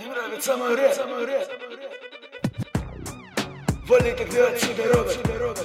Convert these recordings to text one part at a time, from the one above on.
нравится мой рэп. Вали тогда отсюда, робот.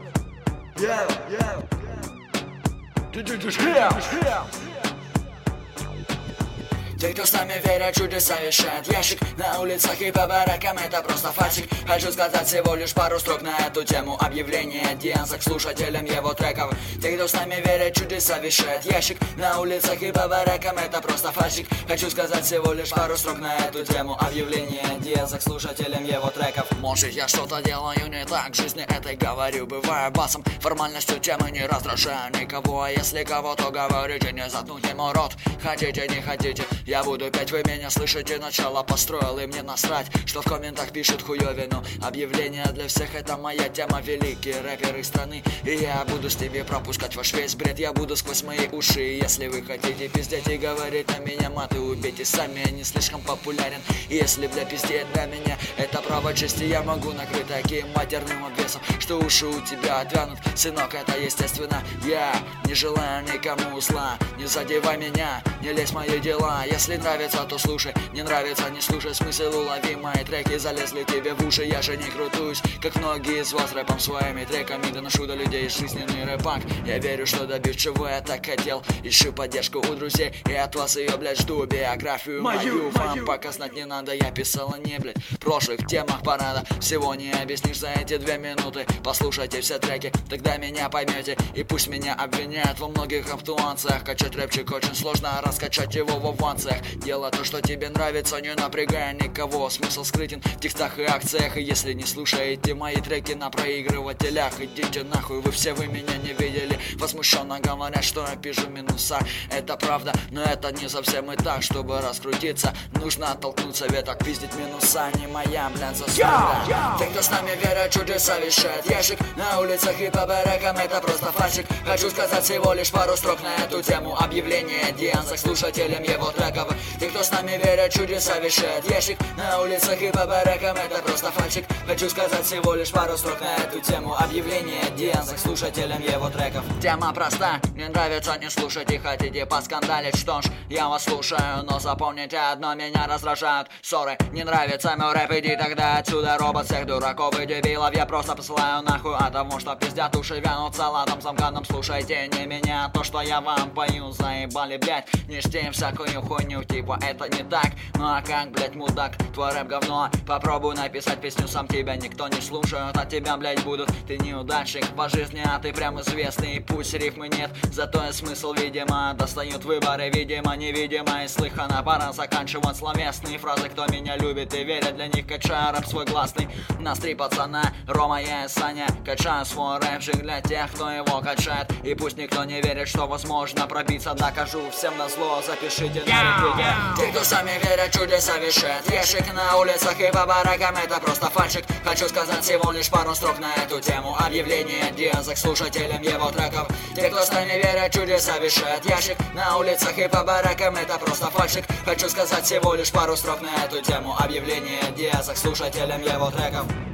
Те, кто с нами верят, чудеса вещают. Ящик на улицах и по баракам, это просто фальшик. Хочу сказать всего лишь пару строк на эту тему. Объявление Дианса к слушателям его треков. Те, кто с нами верят, чудеса вещают. Ящик на улицах и по баракам, это просто фальшик. Хочу сказать всего лишь пару строк на эту тему. Объявление Дианса к слушателям его треков. Может, я что-то делаю не так, в жизни этой говорю, бываю басом. Формальностью темы не раздражаю никого. А если кого-то говорите, не заткнуть ему рот. Хотите, не хотите, я буду петь, вы меня слышите, начало построил, и мне насрать, что в комментах пишут хуёвину. Объявление для всех, это моя тема, великие рэперы страны. И я буду с тебе пропускать ваш весь бред, я буду сквозь мои уши. И если вы хотите пиздеть и говорить на меня маты, убейте сами, я не слишком популярен. И если, бля, пиздеть на меня, это право чести, я могу накрыть таким матерным обвесом, что уши у тебя отвянут. Сынок, это естественно, я не желаю никому зла. Не задевай меня, не лезь в мои дела. Если нравится, то слушай, не нравится, не слушай. Смысл улови, мои треки залезли тебе в уши. Я же не крутуюсь, как многие из вас, рэпом своими треками доношу до людей жизненный рэпак. Я верю, что добьюсь, чего я так хотел. Ищу поддержку у друзей, и от вас ее, блядь, жду. Биографию мою вам пока знать не надо. Я писала не, блядь, в прошлых темах парада. Всего не объяснишь за эти 2 минуты. Послушайте все треки, тогда меня поймете. И пусть меня обвиняют во многих обтуанциях. Качать рэпчик очень сложно, а раскачать его в аванциях. Дело то, что тебе нравится, не напрягая никого. Смысл скрытен в текстах и акциях. И если не слушаете мои треки на проигрывателях, идите нахуй, вы меня не видели. Возмущенно говорят, что я пишу минуса. Это правда, но это не совсем и так. Чтобы раскрутиться, нужно оттолкнуться, веток пиздить минуса. Не моя, блядь, заслуга. Те, кто с нами верят, чудеса вещает. Ящик на улицах и по баракам, это просто фальшик. Хочу сказать всего лишь пару строк на эту тему. Объявление Дианса к слушателям его треков. Те, кто с нами верят, чудеса вещает. Ящик на улицах и по баракам, это просто фальшик. Хочу сказать всего лишь пару строк на эту тему. Объявление Дианса к слушателям его треков. Тема проста, не нравится, не слушайте. Хотите поскандалить, что ж, я вас слушаю. Но запомните одно, меня раздражают ссоры. Не нравится мой рэп, иди тогда отсюда. Робот, всех дураков и дебилов я просто посылаю нахуй. А тому, что пиздят уши, вянут салатом замканом. Слушайте не меня, то, что я вам пою. Заебали, блять, не ждем всякую хуйню. Типа это не так, ну а как, блять, мудак, твой рэп говно. Попробуй написать песню, сам тебя никто не слушает. От тебя, блять, будут, ты неудачник по жизни, а ты прям известный. Пусть рифмы нет, зато и смысл, видимо. Достают выборы, видимо, невидимо. И слыхано, пора заканчивать словесные фразы. Кто меня любит и верит, для них качаю рэп свой гласный. Нас 3 пацана, Рома, я и Саня. Качаю свой рэпчик для тех, кто его качает. И пусть никто не верит, что возможно пробиться. Докажу всем назло, запишите на репите. Те, кто сами верят, чудеса вещает. Ящик на улицах и по баракам, это просто фальшик. Хочу сказать всего лишь пару строк на эту тему. Объявление Дианса к слушателям его треков. Те, кто сами верят, чудеса вещает. Ящик на улицах и по баракам, это просто фальшик. Хочу сказать всего лишь пару строк на эту тему. Объявление Дианса к слушателям его треков.